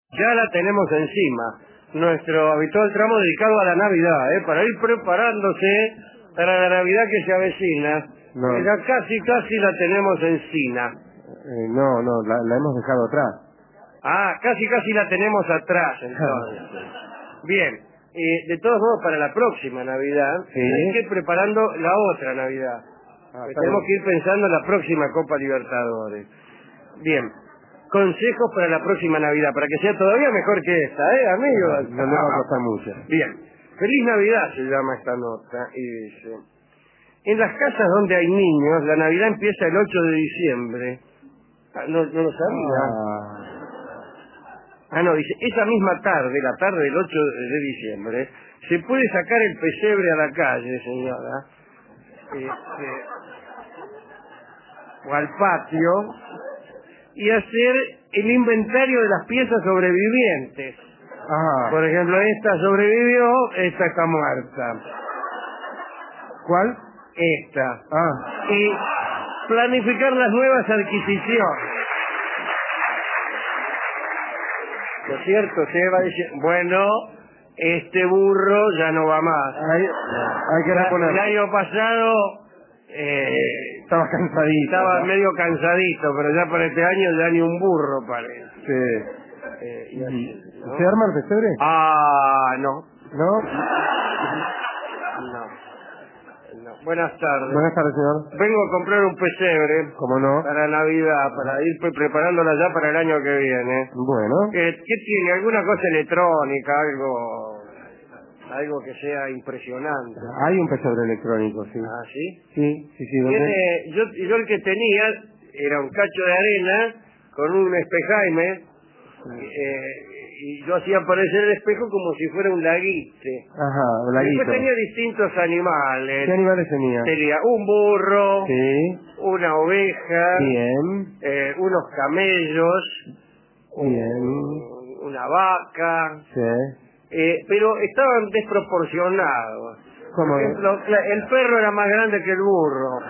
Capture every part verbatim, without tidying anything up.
Ya la tenemos encima. Nuestro habitual tramo dedicado a la Navidad, ¿eh? Para ir preparándose para la Navidad que se avecina. No. Ya casi, casi la tenemos encima. Eh, no, no, la, la hemos dejado atrás. Ah, casi, casi la tenemos atrás, entonces. Bien. Eh, de todos modos, para la próxima Navidad, ¿Sí? hay que ir preparando la otra Navidad. Ah, Pues está tenemos bien. que ir pensando en la próxima Copa Libertadores. Bien. Consejos para la próxima Navidad, para que sea todavía mejor que esta, ¿eh, amigos? No, no le va a costar mucho. Bien. Feliz Navidad se llama esta nota y dice: en las casas donde hay niños, la Navidad empieza el ocho de diciembre. Ah, no, no lo sabía. Ah, Ah, no, dice, esa misma tarde, la tarde del ocho de diciembre, se puede sacar el pesebre a la calle, señora, este, o al patio, y hacer el inventario de las piezas sobrevivientes. ah. Por ejemplo, esta sobrevivió, esta está muerta. ¿Cuál? Esta. Ah, Y planificar las nuevas adquisiciones. ¿No es cierto? Se va a decir, bueno, este burro ya no va más. hay, hay que El reponer. año pasado eh, Estaba cansadito. estaba ¿no? medio cansadito, pero ya para este año ya ni un burro parece. Sí. Eh, y así, ¿no? ¿Se arma el pesebre? Ah, no. ¿No? No. No. Buenas tardes. Buenas tardes, señor. Vengo a comprar un pesebre ¿Cómo no? para Navidad, para ir pre- preparándola ya para el año que viene. Bueno. ¿Qué, qué tiene? ¿Alguna cosa electrónica? Algo algo que sea impresionante. Hay un pesebre electrónico, sí. ¿Ah, sí? Sí, sí, sí. ¿dónde? Tiene, yo, yo el que tenía era un cacho de arena con un espejaime, eh, y yo hacía aparecer el espejo como si fuera un laguite. Ajá, el Después laguito. tenía distintos animales. ¿Qué animales tenía? Tenía un burro, Sí. una oveja, Bien. eh, unos camellos, Bien. un- una vaca, Sí. eh, pero estaban desproporcionados. ¿Cómo? Por ejemplo, la- el perro era más grande que el burro.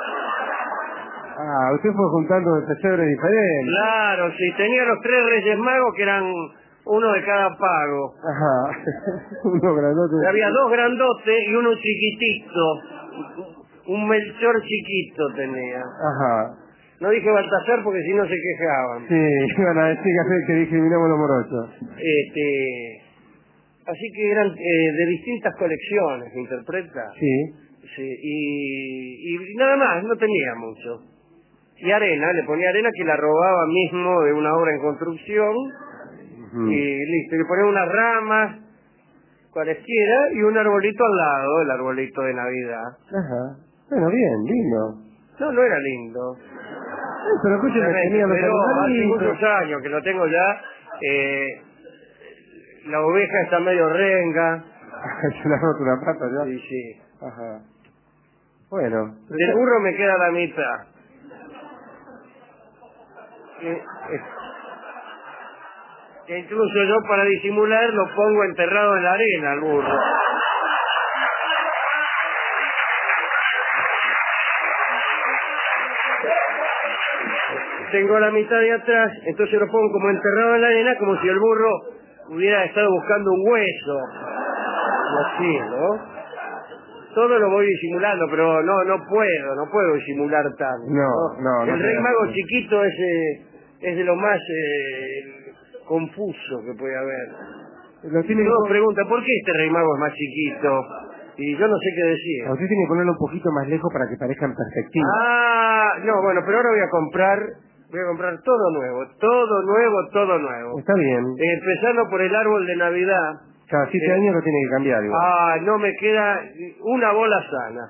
Ah, usted fue juntando el pesebre diferente. Claro, sí, tenía los tres reyes magos que eran uno de cada pago. Ajá. Uno grandote. Había dos grandotes y uno chiquitito. Un Melchor chiquito tenía. Ajá. No dije Baltasar porque si no se quejaban. Sí, iban a decir que, que discriminamos los morochos. Este, así que eran eh, de distintas colecciones, ¿me interpreta? Sí. Sí, y, y nada más, no tenía mucho. Y arena, le ponía arena que la robaba mismo de una obra en construcción, Ujú. y listo, le ponía unas ramas, cualesquiera, y un arbolito al lado, el arbolito de Navidad. Ajá. Bueno, bien, lindo. No, no era lindo. Eh, pero escúcheme, tenía los Pero hace animalitos. muchos años que lo tengo ya, eh, la oveja está medio renga. Se le ha roto una pata ya. Sí, sí. Ajá. Bueno. Del burro me queda la mitad. Que, eh, que incluso yo para disimular lo pongo enterrado en la arena al burro. Tengo la mitad de atrás, entonces lo pongo como enterrado en la arena, como si el burro hubiera estado buscando un hueso. Así, ¿no? Todo lo voy disimulando, pero no no puedo, no puedo disimular tanto. No, no, no El rey queda mago así. chiquito es, eh, es de lo más eh, confuso que puede haber. Lo tiene que Todos poner- preguntan, ¿por qué este rey mago es más chiquito? Y yo no sé qué decir. a usted tiene que ponerlo un poquito más lejos para que parezca en perspectiva. Ah, no, bueno, pero ahora voy a comprar, voy a comprar todo nuevo, todo nuevo, todo nuevo. Está bien. Eh, empezando por el árbol de Navidad. Cada siete eh, años lo tiene que cambiar igual. Ah, no me queda una bola sana.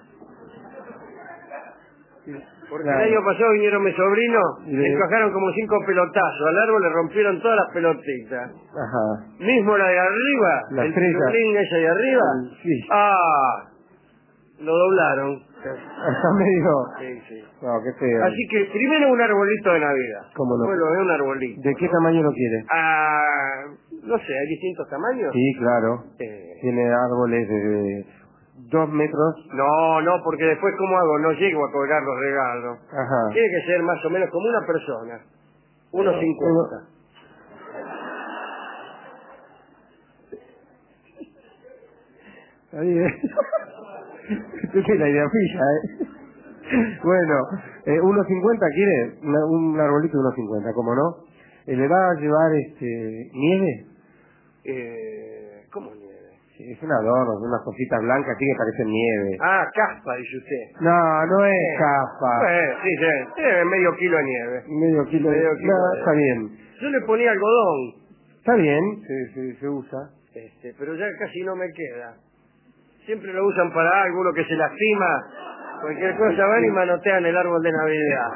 Porque Claro. el año pasado vinieron mis sobrinos, Y le le- encajaron como cinco pelotazos. Al árbol le rompieron todas las pelotitas. Ajá. Mismo la de arriba, La el estrella. pirulín ese de arriba. Sí. Ah, lo doblaron. Está medio... Sí, sí. No, qué feo. Así que primero un arbolito de Navidad. ¿Cómo no? Bueno, es un arbolito. ¿De qué tamaño lo quiere? Ah, no sé, ¿hay distintos tamaños? Sí, claro. Eh, Tiene árboles de dos metros. no, no, porque después ¿cómo hago? No llego a colgar los regalos. Ajá. Tiene que ser más o menos como una persona. Unos cincuenta. Ahí es. Esta es la idea fija, ¿eh? Bueno, eh, uno cincuenta quiere, Una, un arbolito de uno cincuenta, ¿cómo no? Eh, ¿Le va a llevar este nieve? Eh, ¿Cómo nieve? Sí, es un adorno, unas cositas blancas así que parecen nieve. Ah, caspa, dice usted. No, no es Eh, caspa. Bueno, sí, sí, eh, medio kilo de nieve. Medio kilo de... Medio kilo No, de- está bien. Yo le ponía algodón, Está bien, se, se, se usa. este, pero ya casi no me queda. Siempre lo usan para alguno que se lastima, cualquier cosa van y manotean el árbol de Navidad.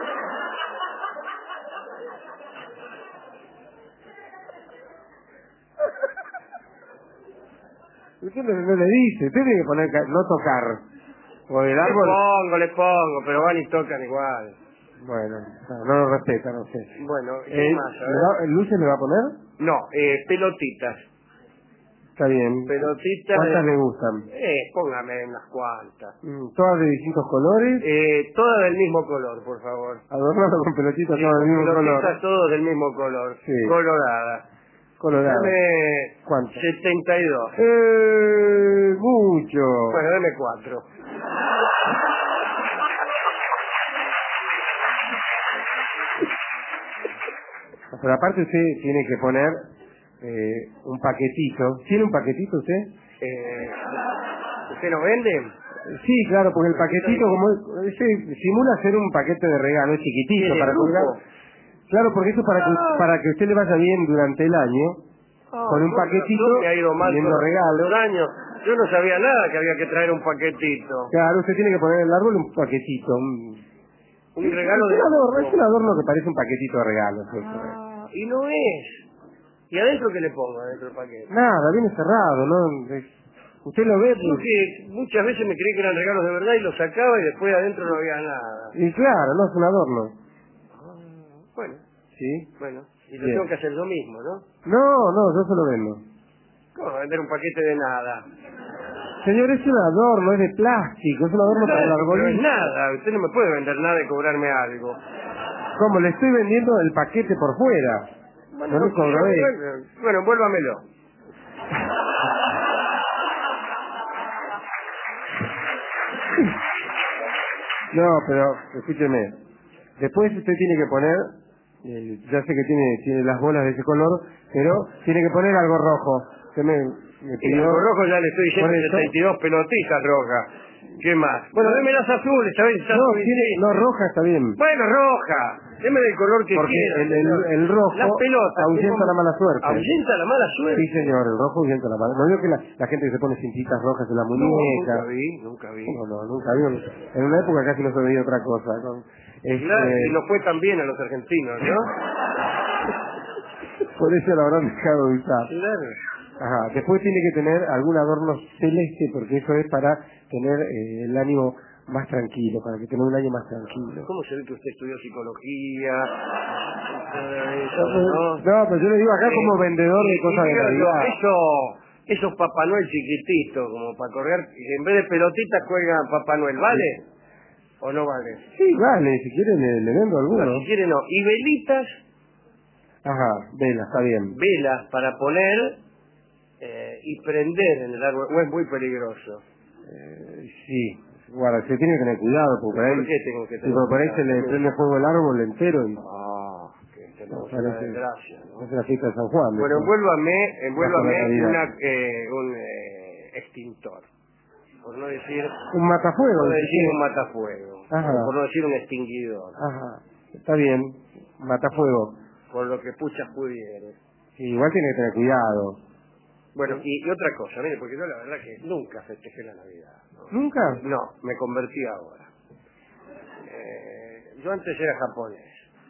Usted no, no le dice, usted tiene que poner, ca- no tocar. O el Le árbol... pongo, le pongo, pero van y tocan igual. Bueno, no, no lo respeta, no sé. Bueno, ¿qué Eh, más? A ¿le ver. va- ¿Luces le va a poner? No, eh, pelotitas. Está bien. Pelotitas. ¿Cuántas de- le gustan? Eh, póngame unas cuantas. Mm, Todas de distintos colores, Eh, todas del mismo color, por favor. adornado con pelotitas, Sí, todas del con mismo pelotitas color. todos del mismo color. Sí. Colorada. Colorado. Dame ¿Cuánto? setenta y dos. Eh, mucho. Bueno, dame cuatro. Pero aparte usted tiene que poner eh, un paquetito. ¿Tiene un paquetito usted? Eh, ¿Usted no vende? Sí, claro, porque el paquetito como es, ese simula ser un paquete de regalo, es chiquitito ¿Tiene para grupo? colgar. Claro, porque eso para que, para que a usted le vaya bien durante el año, Ah, con un con paquetito, razón me ha ido mal teniendo todos regalos. los años. Yo no sabía nada que había que traer un paquetito. Claro, usted tiene que poner en el árbol un paquetito. Un, Un regalo es de... un adorno, es un adorno que parece un paquetito de regalos. Eso. Ah, y no es. ¿Y adentro qué le pongo, adentro del paquete? Nada, viene cerrado, ¿no? Es- usted lo ve, Yo pues, que muchas veces me creí que eran regalos de verdad y los sacaba y después adentro no había nada. y claro, no es un adorno. Ah, bueno, ¿Sí? bueno. Y lo Bien. tengo que hacer yo mismo, ¿no? No, no, yo se lo vendo. ¿Cómo vender un paquete de nada? Señor, es un adorno, es de plástico, es un adorno para el Pero es arbolito. nada, usted no me puede vender nada y cobrarme algo. ¿Cómo? Le estoy vendiendo el paquete por fuera. Bueno, No le cobro yo- él. bueno, envuélvamelo. No, pero escúcheme. Después usted tiene que poner, eh, ya sé que tiene tiene las bolas de ese color, pero tiene que poner algo rojo. Usted me, me Y pidió... algo rojo ya le estoy diciendo Por eso- setenta y dos pelotitas rojas. ¿Qué más? Bueno, deme las azules, ¿sabes? Está No, muy tiene, bien. no, roja está bien. Bueno, roja. Deme del color que Porque quiera. el, el, señor. el rojo Las pelotas. ahuyenta ¿cómo? la mala suerte. ¿Ahuyenta la mala suerte? Sí, señor, el rojo ahuyenta la mala. No digo que la, la gente que se pone cintitas rojas en la No, muñeca. nunca vi, nunca vi. No, no, nunca vi. En una época casi no se veía otra cosa. ¿no? Este, Claro, y no fue tan bien a los argentinos, ¿no? por eso lo habrán dejado de usar. Claro. Ajá. Después tiene que tener algún adorno celeste, porque eso es para tener eh, el ánimo más tranquilo, para que tenga un año más tranquilo. ¿Cómo se ve que usted estudió psicología? No, ¿no? no, pero yo le digo acá Eh, como vendedor de y- cosas y de digo yo, Navidad. Eso, esos Papá Noel chiquititos, como para correr, en vez de pelotitas cuelgan Papá Noel, ¿vale? ¿O no vale? Sí, vale, si quiere le, le vendo alguno. No, si quiere no. Y velitas, Ajá, vela, está bien. velas para poner eh, y prender en el árbol, o es muy peligroso. Eh, sí, guarda, se tiene que tener cuidado, porque por ahí, ¿Por qué tengo que sí, tener porque por ahí cuidado? se le prende fuego el árbol entero y Ah, que tenemos no, una parece- desgracia, ¿no? es la fiesta de San Juan. Bueno, después. envuélvame, envuélvame Bajo la Navidad. una, eh, un eh, extintor. Por no decir, Un matafuego. por no si decir quiere. un matafuego. Ajá. O por no decir un extinguidor. Ajá, está bien, matafuego. Por lo que puchas pudiere. Sí, igual tiene que tener cuidado. Bueno, y, y otra cosa, mire, porque yo la verdad que nunca festejé la Navidad. ¿no? ¿Nunca? No, me convertí ahora. Eh, yo antes era japonés.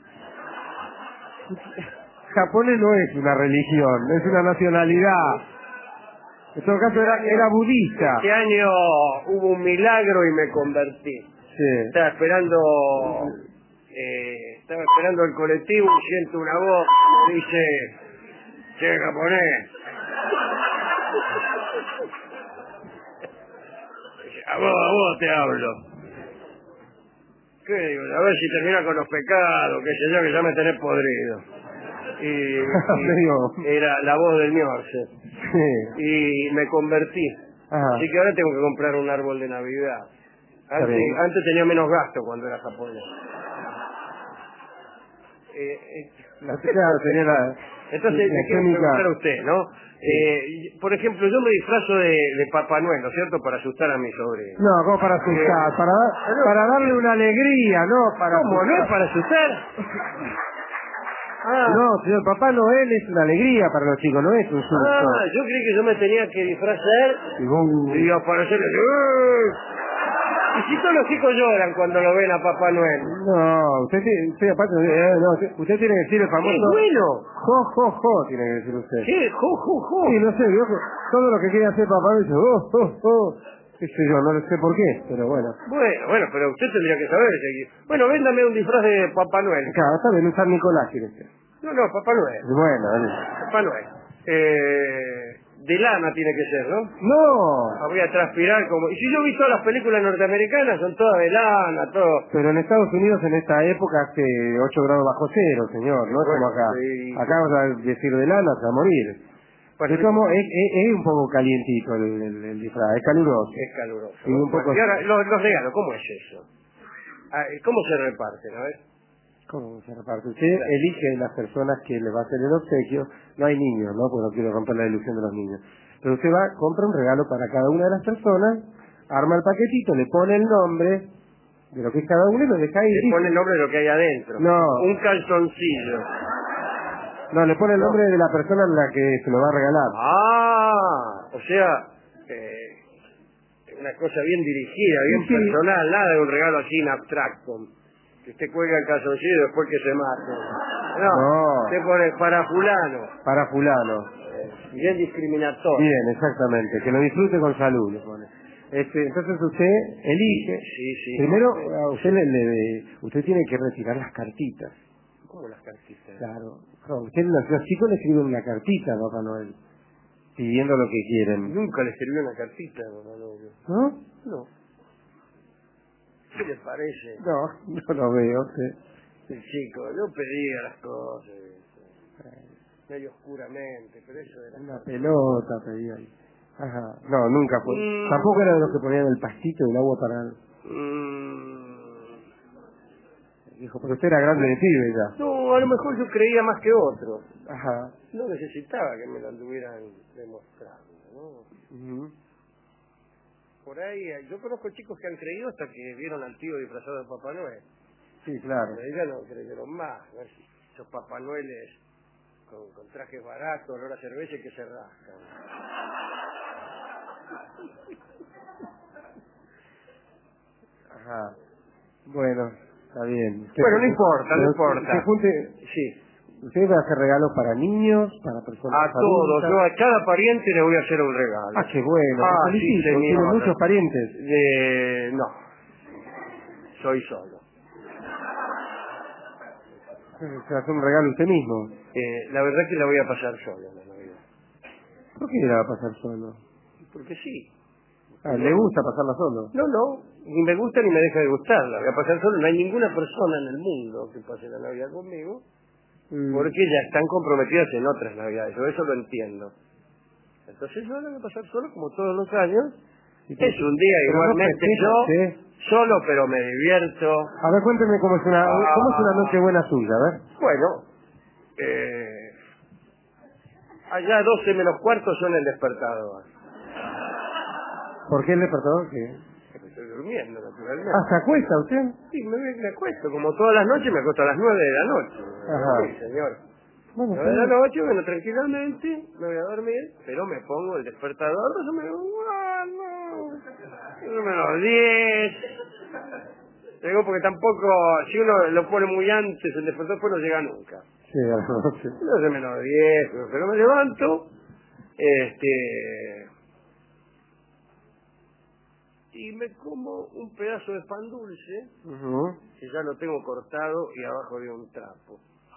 Japón no es una religión, es una nacionalidad. En todo caso era, era budista. Este año hubo un milagro y me convertí. Sí. Estaba esperando, eh, estaba esperando el colectivo y siento una voz que dice, che, japonés. A vos, a vos te hablo. ¿Qué digo? A ver si termina con los pecados, qué sé yo, que ya me tenés podrido. Y, y Medio- era la voz del Miorce. Sí. Y me convertí. Ajá. Así que ahora tengo que comprar un árbol de Navidad. Antes, antes tenía menos gasto cuando era japonés. Eh, eh, La claro, tenía la, entonces, la le quiero técnica. preguntar a usted, ¿no? Eh, por ejemplo, yo me disfrazo de, de Papá Noel, ¿no es cierto? Para asustar a mi sobrino. No, como para asustar, para, para darle una alegría, no para ¿Cómo? asustar. ¿No es para asustar? Ah, No, señor, Papá Noel es una alegría para los chicos, no es un susto. ah, yo creí que yo me tenía que disfrazar Y vos- y aparecerle. ¡Eh! Y si todos los chicos lloran cuando lo ven a Papá Noel. No, usted, tiene- usted aparte, eh, no, usted, usted tiene que decir el famoso... ¡Es bueno! Jo, jo, jo, tiene que decir usted. ¿Qué? ¡Jo, jo, jo! Sí, no sé, yo, todo lo que quiere hacer Papá Noel dice, oh, oh, oh, qué sé yo, no lo sé por qué, pero bueno. Bueno, bueno, pero usted tendría que saber. que- Bueno, véndame un disfraz de Papá Noel. Claro, está bien, un San Nicolás quiere ser. No, no, Papá Noel. Bueno, dale. Papá Noel. Eh, de lana tiene que ser, ¿no? No, Voy a transpirar como... Y si yo vi todas las películas norteamericanas, son todas de lana, todo... pero en Estados Unidos en esta época hace ocho grados bajo cero, señor, no es Bueno, como acá. sí. Acá vas a decir de lana, se va a morir. Bueno, Es como, es, es, es un poco calientito el, el, el disfraz, es caluroso. es caluroso. Y ¿no? un poco... Bueno, y ahora, los, los regalos, ¿cómo es eso? Ah, ¿cómo se reparten? A ver. ¿Cómo se reparte? Usted elige las personas que le va a hacer el obsequio. No hay niños, ¿no? Porque no quiero romper la ilusión de los niños. Pero usted va, compra un regalo para cada una de las personas, arma el paquetito, le pone el nombre de lo que es cada uno y lo deja ahí. Le pone el nombre de lo que hay adentro. No. Un calzoncillo. No, le pone el nombre de la persona a la que se lo va a regalar. Ah, o sea, eh, una cosa bien dirigida, bien Sí, sí. personal, nada de un regalo así en abstracto. Que usted cuelga el calzoncillo y después que se mate. No, No. usted pone para fulano. Para fulano. Bien discriminatorio. Bien, exactamente. Que lo disfrute con salud, le pone. Este, entonces usted elige. Sí, sí. Primero, a usted le, le- usted tiene que retirar las cartitas. ¿Cómo las cartitas? Claro. No, usted, los, los chicos le escriben una cartita a Papá Noel, pidiendo lo que quieren. Nunca le escribí una cartita, don Manuel. ¿No? No. ¿Qué le parece? No, no lo veo. Sí. El chico, yo pedía las cosas, eh, medio oscuramente, pero eso era... Una pelota pedía ahí. Ajá. No, nunca fue. Mm. Tampoco era de los que ponían el pastito y el agua para... Mm, Dijo, pero usted era grande de pibe ya. no, a lo mejor yo creía más que otros. Ajá. No necesitaba que me lo anduvieran demostrando, ¿no? Ujú. Por ahí, eh, yo conozco chicos que han creído hasta que vieron al tío disfrazado de Papá Noel. Sí, claro. Pero ellos no creyeron más, ¿no? Esos Papá Noeles con, con trajes baratos, olor a cerveza y que se rascan. Ajá. Bueno, está bien. Usted Bueno, no junte- importa, no pero importa. Usted, junte- Sí, usted va a hacer regalos para niños, para personas a todos, adultas. yo a cada pariente le voy a hacer un regalo. Ah, qué bueno. Ah, te felicito. sí, Tiene señor. muchos parientes. De... no, soy solo. Se hace un regalo usted mismo. Eh, la verdad que la voy a pasar solo en la Navidad. ¿Por qué la va a pasar solo? Porque sí. Ah, ¿le gusta pasarla solo? No, no, ni me gusta ni me deja de gustar. La voy a pasar solo. No hay ninguna persona en el mundo que pase la Navidad conmigo Mm. porque ya están comprometidas en otras Navidades. Yo eso lo entiendo. Entonces yo la voy a pasar solo como todos los años. Sí, pero- Es un día pero no igualmente festeja, yo, ¿sí? solo pero me divierto. A ver, cuénteme cómo es una, Ah. cómo es una noche buena suya, a ver. Bueno, eh, allá doce menos cuarto son el despertador. ¿Por qué el despertador? ¿Qué? Me estoy durmiendo, naturalmente. Ah, ¿se acuesta usted? Sí, me, me acuesto, como todas las noches me acuesto a las nueve de la noche. Ajá. Sí, señor. Bueno, nueve de la está noche, bueno, tranquilamente, me voy a dormir, pero me pongo el despertador, más o menos, ah, no, más o menos diez. Digo, porque tampoco, si uno lo pone muy antes, el despertador pues no llega nunca. bien. Sí, a las doce. No sé, menos diez, pero me levanto, este... y me como un pedazo de pan dulce, Ujú. que ya lo tengo cortado y abajo de un trapo.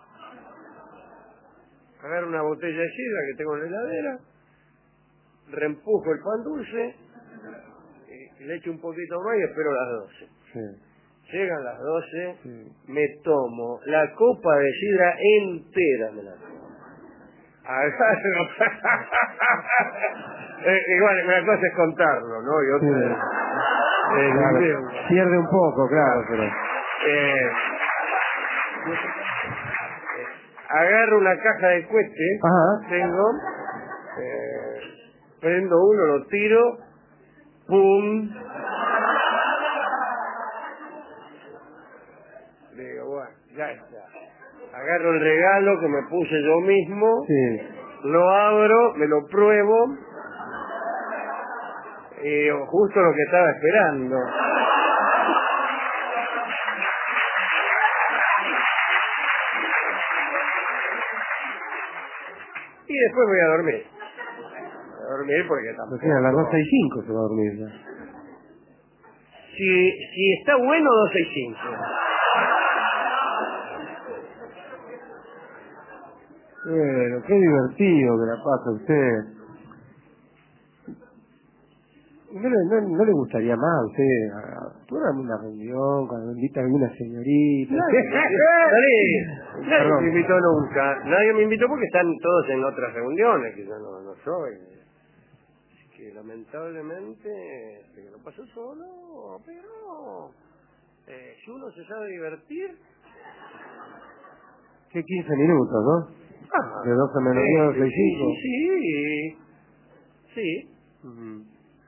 Agarro una botella de sidra que tengo en la heladera, reempujo el pan dulce, y le echo un poquito más y espero las doce. Sí, Llegan las doce, sí. me tomo la copa de sidra entera, me la tomo. Agarro. eh, igual, una cosa es contarlo, ¿no? Y otra Sí. es... Eh, Claro, vivirlo. pierde un poco, claro, pero... Eh, agarro una caja de cohetes, Ajá. tengo, eh, prendo uno, lo tiro, pum. Digo, bueno, ya está. Agarro el regalo que me puse yo mismo, Sí. lo abro, me lo pruebo, y justo lo que estaba esperando. Y después voy a dormir. A dormir porque O tampoco... sea, a las doce y cinco se va a dormir ya. Si, si está bueno, doce y cinco. Bueno, qué divertido que la pasa usted. ¿No le, no, no le gustaría más a usted a, programa una reunión cuando invita a alguna señorita? Nadie, nadie Perdón. me invitó nunca. Nadie me invitó porque están todos en otras reuniones que yo no, no soy. Así que lamentablemente este, lo paso solo, pero eh, si uno se sabe divertir... ¿Qué quince minutos, no? Ah, De doce menos sí, diez, doce y sí, cinco. sí, sí, sí. Ujú.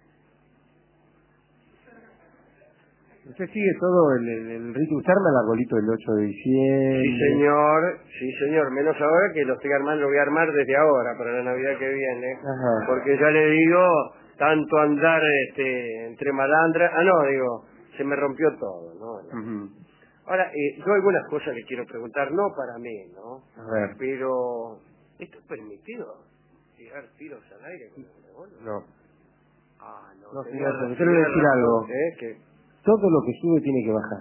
Usted sigue todo el, el, el rito. Usted arma el arbolito del ocho de diciembre. Sí, señor, sí, señor, menos ahora que lo estoy armando, lo voy a armar desde ahora para la Navidad que viene, Ajá. porque ya le digo, tanto andar este, entre malandras, ah no, digo, se me rompió todo, ¿no? Ujú. Ahora, eh, yo algunas cosas le quiero preguntar, no para mí, ¿no? A ver. Pero, ¿esto es permitido? ¿Tirar tiros al aire con el revólver? No. Ah, no, No, tenía señor, razón, usted le voy a decir tenía algo. razón, ¿eh? Que, Todo lo que sube tiene que bajar.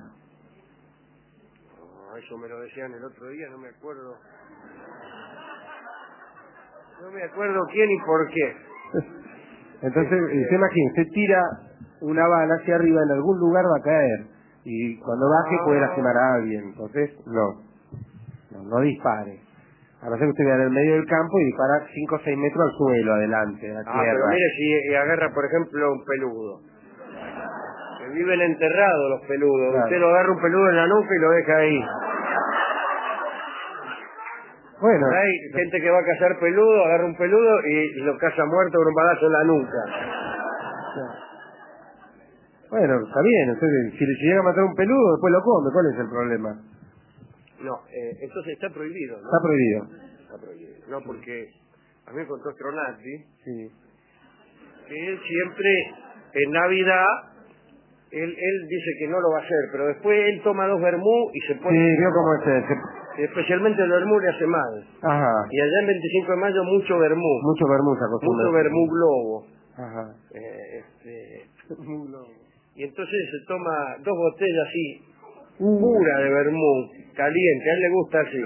oh, eso me lo decían el otro día, no me acuerdo. No me acuerdo quién y por qué. Entonces, Este, usted imagina, usted tira una bala hacia arriba, en algún lugar va a caer. Y cuando baje puede lastimar a alguien. Entonces, no. No, no dispare. A no ser que usted vea en el medio del campo y dispara cinco o seis metros al suelo, adelante, a la Ah, tierra. pero mire si agarra, por ejemplo, un peludo. Que viven enterrados los peludos. Claro. Usted lo agarra un peludo en la nuca y lo deja ahí. Bueno, Hay gente que va a cazar peludo, agarra un peludo y lo caza muerto con un balazo en la nuca. bueno, está bien. Entonces, si le llega a matar un peludo, después lo come. ¿Cuál es el problema? No, eh, entonces está prohibido, ¿no? Está prohibido. Está prohibido. No, porque a mí me contó Stronati Sí. que él siempre, en Navidad, él, él dice que no lo va a hacer, pero después él toma dos vermú y se Sí, pone... vio cómo es ese. Y especialmente el vermú le hace mal. Ajá. Y allá en veinticinco de mayo mucho vermú. Mucho vermú se acostumbra. Mucho vermú globo. Ajá. Eh, este, Vermú globo. y entonces se toma dos botellas así, Uh. pura de vermú, caliente, a él le gusta así.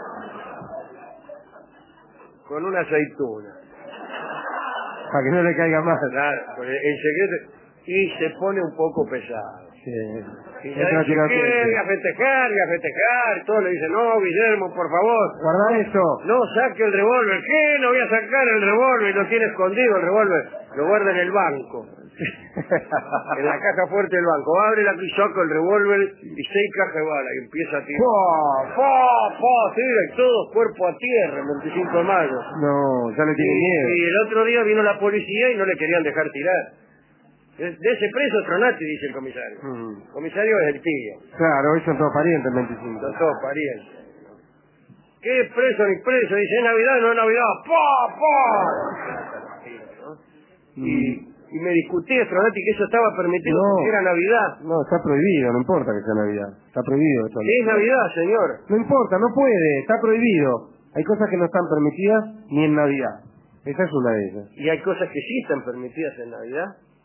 Con una aceituna. Para que no le caiga más. Claro, porque en secreto, y se pone un poco pesado. Sí. Y Eso ya no dice, tiene ¿qué? suerte. A festejar, y a festejar. Todos le dicen, no, Guillermo, por favor. Guarda eso. No saque el revólver. ¿Qué? No voy a sacar el revólver. Y lo tiene escondido el revólver. Lo guarda en el banco. En la caja fuerte del banco. Abre la y saca el revólver y seis cajas de bala. Y empieza a tirar. ¡Pah! ¡Pah! ¡Pah! Tira y todos cuerpo a tierra el veinticinco de mayo. No, ya le tiene Y, miedo. y el otro día vino la policía y no le querían dejar tirar. De, de ese preso Tronati, dice el comisario. Mm. El comisario es el tío. Claro, hoy son todos parientes el veinticinco. Son todos parientes. ¿Qué preso ni preso? Dice, es Navidad, no es Navidad. ¡Pah! ¡Pah! Mm. Y, y me discutí Tronati que eso estaba permitido No. porque era Navidad. No, está prohibido, no importa que sea Navidad. Está prohibido esto. ¿Qué es Navidad, señor? No importa, no puede, está prohibido. Hay cosas que no están permitidas ni en Navidad. Esa es una de ellas. ¿Y hay cosas que sí están permitidas en Navidad?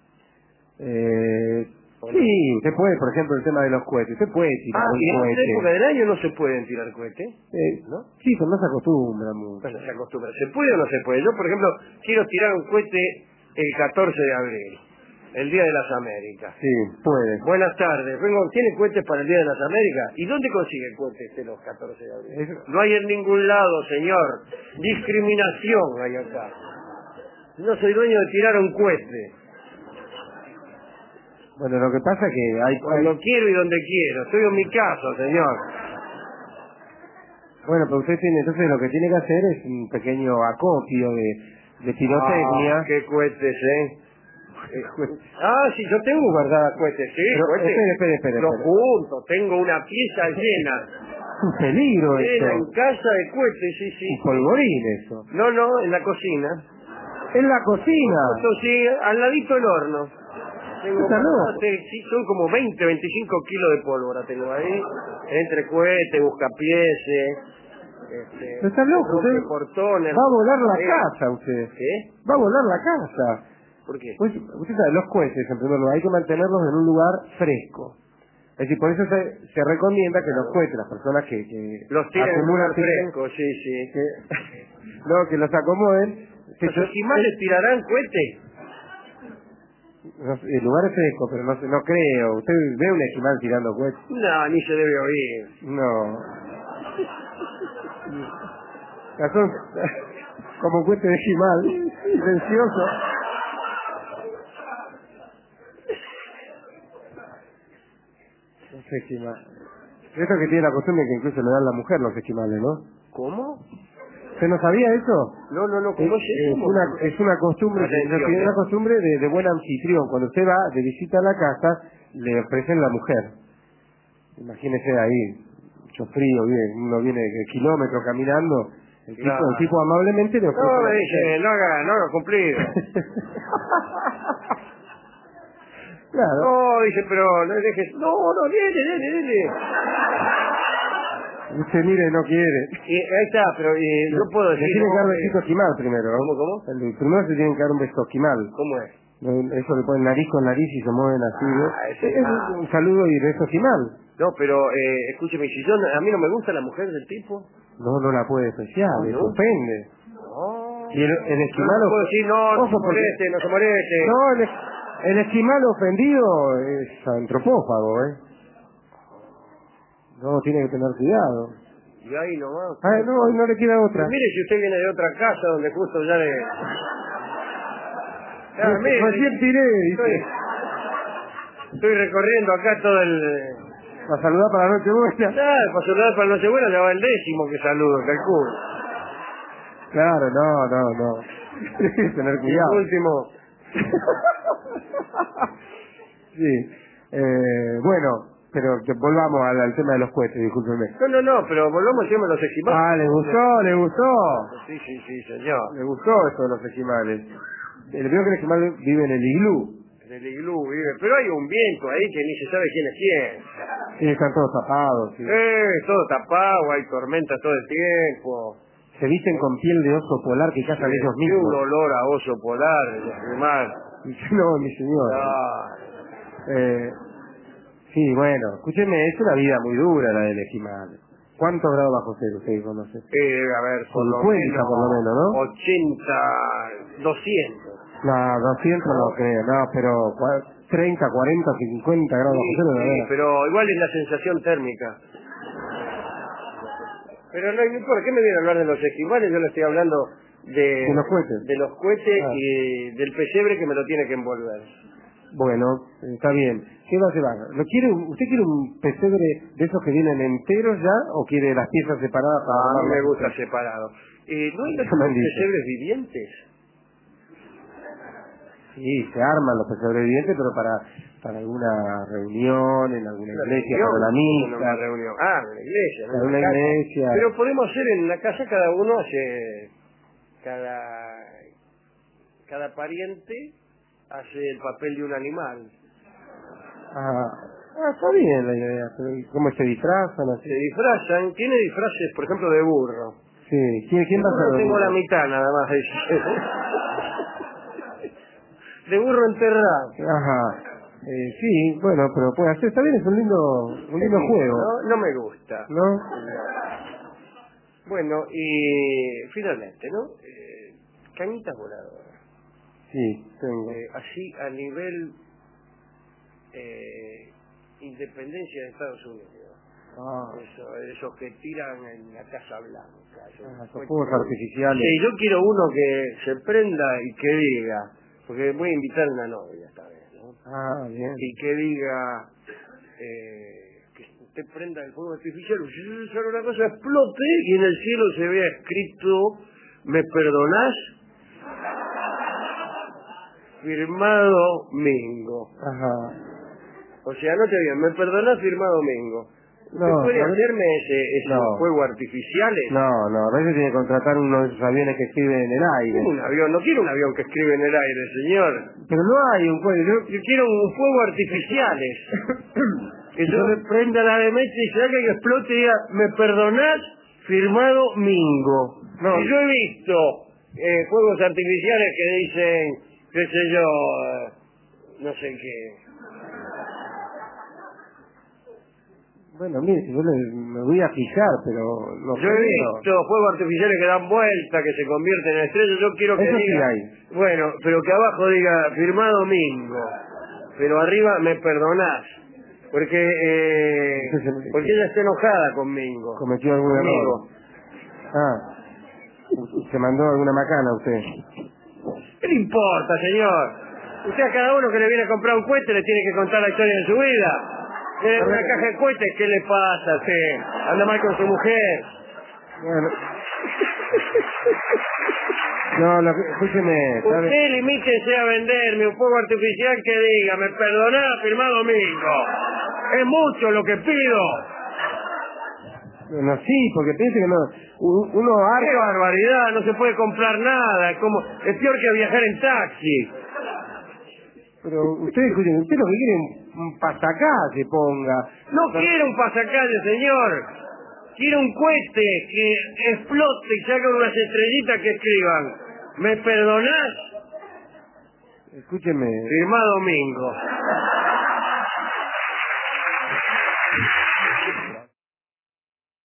Eh, sí, usted puede, por ejemplo, el tema de los cohetes. Usted puede tirar Ah, un y en esta época cohete. del año no se pueden tirar cohetes, Eh, ¿no? sí, pero no se acostumbra mucho. Bueno, se acostumbra. ¿Se puede o no se puede? Yo, por ejemplo, quiero tirar un cohete el catorce de abril. El Día de las Américas. Sí, puede. Buenas tardes. Vengo, ¿tiene cohetes para el Día de las Américas? ¿Y dónde consigue cohetes de los catorce de abril? Es- No hay en ningún lado, señor. Discriminación hay acá. No soy dueño de tirar un cohete. Bueno, lo que pasa es que hay... Cuando hay- quiero y donde quiero. Estoy en mi casa, señor. Bueno, pero usted tiene, entonces lo que tiene que hacer es un pequeño acopio de, de pirotecnia. Ah, qué cohetes, ¿eh? Ah, sí, yo tengo guardadas cohetes, sí, Pero, cohetes. espere, espere, espere, Los espere. junto, tengo una pieza llena. Es un peligro Llena eso. en casa de cohetes, sí, sí. Un polvorín eso. No, no, en la cocina. En la cocina. Esto sí, al ladito del horno. Tengo Está loco. bastante, sí, son como veinte, veinticinco kilos de pólvora tengo ahí. Entre cohetes, buscapieces, este, Pero está loco, usted portones. va a volar la Eh, casa usted. ¿Qué? Va a volar la casa. ¿Por qué? Pues, usted sabe, los cohetes, en primer lugar, hay que mantenerlos en un lugar fresco. Es decir, por eso se, se recomienda que los cohetes, las personas que, que Los tiren en un acumulan lugar picante, fresco, sí, sí. que, no, que los acomoden. que ¿Los se- esquimales tirarán cohetes? no sé, el lugar es fresco, pero no, sé, no creo. ¿Usted ve un esquimal tirando cohetes? No, ni se debe oír. No. Cazón, como cohete de esquimal, silencioso. Los esquimales. Esto que tiene la costumbre que incluso le dan a la mujer los esquimales, ¿no? ¿Cómo? ¿Usted no sabía eso? No, no, no, Es, ¿cómo es es eso? una, es una costumbre, Atención, es una ¿eh? costumbre de, de buen anfitrión. Cuando usted va de visita a la casa, le ofrecen la mujer. Imagínese ahí, mucho frío, bien, uno viene de kilómetros caminando, el tipo, Claro. el tipo amablemente le ofrece No, la me mujer. dice, no haga, no haga cumplido. Claro. No, dice, pero no dejes. No, no, dele, dele, dele. Usted mire, no quiere. Y ahí está, pero eh, yo puedo Le decir. tiene que dar un no, eh, besito esquimal primero, ¿no? ¿Cómo, cómo? El- Primero se tiene que dar un beso esquimal. ¿Cómo es? No, eso le ponen nariz con nariz y se mueven así, ¿no? Ah, ese Es ah. un, un saludo y beso esquimal. No, pero eh, escúcheme, si yo, a mí no me gusta la mujer del tipo. No, no la puede despreciar, Ah, le ¿no? ofende. No. Y el, el Yo esquimal... no of- puedo decir, no, no Ojo, se porque- moleste, no se moleste. No, el, es- el esquimal ofendido es antropófago, ¿eh? No, tiene que tener cuidado. Y ahí nomás. Ah, no, no le queda otra. Mire si usted viene de otra casa donde justo ya le... Ah, mire, Recién tiré, estoy, dice. estoy recorriendo acá todo el... Para saludar para la noche buena. Ah, para saludar para Nochebuena ya va el décimo que saludo, calculo. Claro, no, no, no. Tienes que tener Y el cuidado. último... Sí. Eh, bueno, pero que volvamos al, al tema de los cohetes, discúlpeme. No, no, no, pero volvamos siempre a los esquimales. Ah, le gustó, le gustó. Sí, sí, sí, señor. Le gustó eso de los esquimales. El veo que el esquimal vive en el iglú. En el iglú vive. Pero hay un viento ahí que ni se sabe quién es quién. Sí, están todos tapados. Sí. Eh, todo tapado, hay tormenta todo el tiempo. Se visten con piel de oso polar que cazan ellos Tiene un mismos. olor a oso polar, el esquimal. No, mi señor. Ah, Eh, sí, bueno, escúcheme, es una vida muy dura la del esquimal. ¿Cuántos grados bajo cero usted conoce? eh, a ver, por lo cincuenta menos... por lo menos, ¿no? ochenta, doscientos. No, doscientos no creo, no, pero cua- treinta, cuarenta, cincuenta grados bajo Sí, cero, la sí, verdad. pero igual es la sensación térmica. Pero no, no importa, ¿qué me viene a hablar de los esquimales? Yo le estoy hablando de, De los cohetes. de los cohetes Ah. y del pesebre que me lo tiene que envolver. Bueno, está bien. ¿Qué va a llevar? ¿Lo quiere, un- ¿Usted quiere un pesebre de esos que vienen enteros ya o quiere las piezas separadas para A mí armar me la gusta cesta? separado. Eh, ¿No hay Eso me han dicho. pesebres vivientes? Sí, se arman los pesebres vivientes, pero para, para alguna reunión, en alguna Una iglesia, reunión, para la Una misa. reunión. Ah, en la iglesia, ¿no? En En una la casa. iglesia. Pero podemos hacer en la casa, cada uno hace... Cada... Cada pariente hace el papel de un animal. Ah, ah, está bien la idea. Pero ¿cómo se disfrazan así? Se disfrazan. Tiene disfraces, por ejemplo, de burro. Sí, ¿quién, quién va a Yo ser? tengo la mitad nada más. De burro enterrado. Ajá. Eh, sí, bueno, pero puede hacer, está bien, es un lindo, un lindo juego, No, no me gusta. ¿no? Bueno, y finalmente, ¿no? Eh, cañitas voladoras. Sí, tengo. Eh, así a nivel eh, independencia de Estados Unidos. Ah, Eso, esos que tiran en la Casa Blanca. Esos ah, esos cohetes. fuegos artificiales. Sí, yo quiero uno que se prenda y que diga, porque voy a invitar a una novia esta vez, ¿no? Ah, bien. Y que diga, eh, que usted prenda el fuego artificial, y sale una cosa, explote, y en el cielo se vea escrito, ¿me perdonás? Firmado Mingo. Ajá. O sea, no te bien, ¿me perdonás? Firmado Mingo. ¿Usted No, puede a ver- hacerme ese, esos No. fuegos artificiales? No, no, a veces tiene que contratar uno de esos aviones que escriben en el aire. Un avión, no quiero un avión que escribe en el aire, señor. Pero no hay un fuego. Yo, Yo quiero un fuego artificiales. Que yo me prenda la demencia y se haga que explote y diga, ¿me perdonás? Firmado Mingo. No. Y yo he visto eh, fuegos artificiales que dicen, qué sé yo, eh, no sé qué. bueno, mire, yo le- me voy a fijar, pero no Yo he sé, visto fuegos artificiales que dan vuelta, que se convierten en estrellas. Yo quiero que Eso sí diga, hay. bueno, pero que abajo diga, firmado Mingo. Pero arriba, ¿me perdonás? Porque, eh, Ese es el- porque ella está enojada con Mingo. cometió algún error. Conmigo. Ah, se mandó alguna macana usted. ¿Qué le importa, señor? Usted a cada uno que le viene a comprar un cohete le tiene que contar la historia de su vida. Tiene una caja de cohetes, ¿qué le pasa a usted? Anda mal con su mujer. Bueno. No, lo que, escúcheme, ¿sabe? Usted limítese a venderme un fuego artificial que diga, ¿me perdonás? Firmado Mingo. Es mucho lo que pido. No, sí, porque piense que no. u- Uno ¡Qué arca. barbaridad! No se puede comprar nada. Es como, es peor que viajar en taxi. Pero usted, escúcheme, usted lo que quiere es un, un pasacalle, ponga. No Pero- quiero un pasacalle, señor. Quiero un cohete que explote y saque unas estrellitas que escriban, ¿me perdonás? Escúcheme. Firmado Mingo.